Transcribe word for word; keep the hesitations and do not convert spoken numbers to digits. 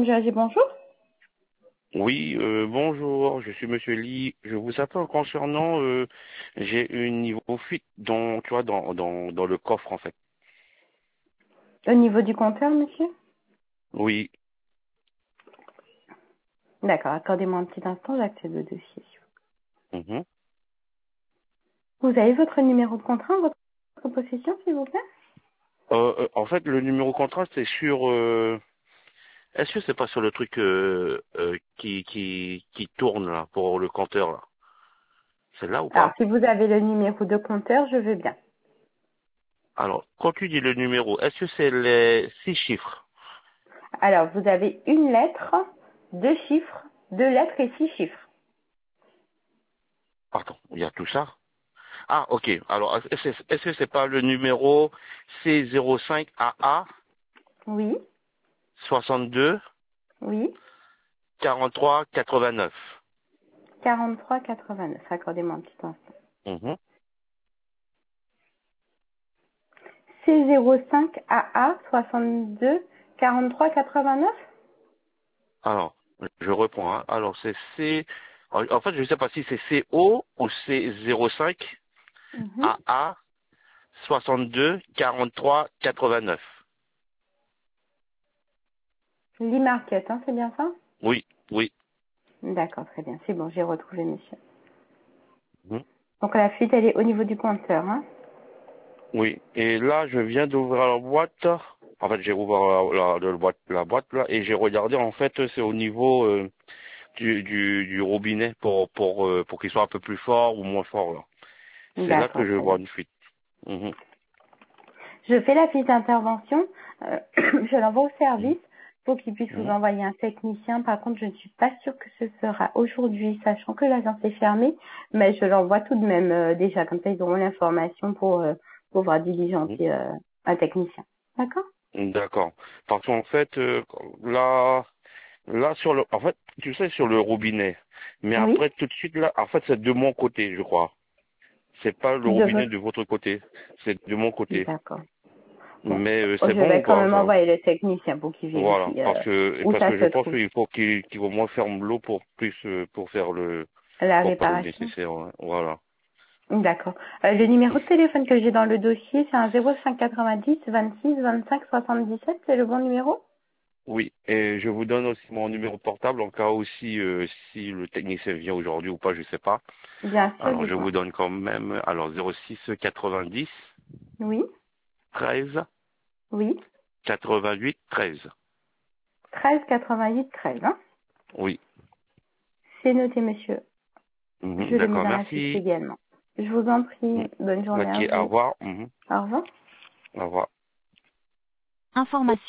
M G A G, bonjour. Oui, euh, bonjour, je suis Monsieur Lee. Je vous appelle concernant, euh, j'ai une niveau fuite dans, tu vois, dans, dans, dans le coffre en fait. Au niveau du compteur, monsieur? Oui. D'accord, accordez-moi un petit instant, j'accède au dossier. Mhm. Vous avez votre numéro de contrat en votre possession, s'il vous plaît? Euh, euh, en fait, le numéro contrat c'est sur. Euh, est-ce que c'est pas sur le truc euh, euh, qui, qui, qui tourne là pour le compteur là? C'est là ou Alors, pas? si vous avez le numéro de compteur, je veux bien. Alors, quand tu dis le numéro, est-ce que c'est les six chiffres? Alors, vous avez une lettre, deux chiffres, deux lettres et six chiffres. Pardon, il y a tout ça? Ah, ok. Alors, est-ce que est-ce que c'est pas le numéro C zéro cinq A A Oui, soixante-deux oui. quarante-trois quatre-vingt-neuf. quarante-trois quatre-vingt-neuf. Accordez-moi un petit instant. Mhm. C zéro cinq A A soixante-deux quarante-trois quatre-vingt-neuf. Alors, je reprends. Hein. Alors, c'est C. En en fait, je ne sais pas si c'est C O ou C zéro cinq Mhm. A A soixante-deux quarante-trois quatre-vingt-neuf. Lee Market, hein, c'est bien ça? Oui, oui. D'accord, très bien. C'est bon, j'ai retrouvé, monsieur. Mhm. Donc la fuite, elle est au niveau du compteur, hein? Oui. Et là, je viens d'ouvrir la boîte. En fait, j'ai ouvert la, la- la boîte, la boîte là, et j'ai regardé. En fait, c'est au niveau euh, du, du, du robinet pour pour euh, pour qu'il soit un peu plus fort ou moins fort là. C'est là que D'accord, je très bien. vois une fuite. Mhm. Je fais la fiche d'intervention, euh, je l'envoie au service pour qu'il puisse vous Mhm. envoyer un technicien. Par contre, je ne suis pas sûre que ce sera aujourd'hui, sachant que l'agence est fermée, mais je l'envoie tout de même euh, déjà, comme ça ils auront l'information pour euh, pouvoir Mhm. diligenter euh, un technicien. D'accord? D'accord. Parce qu'en fait, euh, là, là sur le, en fait, tu sais, sur le robinet. Mais Oui, après, tout de suite là, en fait, c'est de mon côté, je crois. C'est pas le de robinet votre... de votre côté, c'est de mon côté. D'accord. Bon, Mais euh, Oh, c'est je bon vais ou quand pas même ça? envoyer le technicien pour qu'il Voilà. vérifie euh, Parce que où parce ça que je se pense trouve, qu'il faut qu'il qu'il au moins ferme l'eau pour plus euh, pour faire le la pour pas le réparation. nécessaire. Hein. Voilà. D'accord. Euh, le numéro de téléphone que j'ai dans le dossier, c'est un zéro cinq quatre-vingt-dix vingt-six vingt-cinq soixante-dix-sept, c'est le bon numéro? Oui, et je vous donne aussi mon numéro de portable en cas où si, euh, si le technicien vient aujourd'hui ou pas, je sais pas. Bien sûr, Alors je dites-moi. vous donne quand même, alors zéro six quatre-vingt-dix Oui, treize oui. quatre-vingt-huit treize. treize quatre-vingt-huit treize, hein? Oui. C'est noté, monsieur. Mhm, Je le mets d'accord, dans la fiche merci. également. Je vous en Mhm. prie. Bonne journée Ok, à au vous. revoir. Mhm. Au revoir. Au revoir. Information.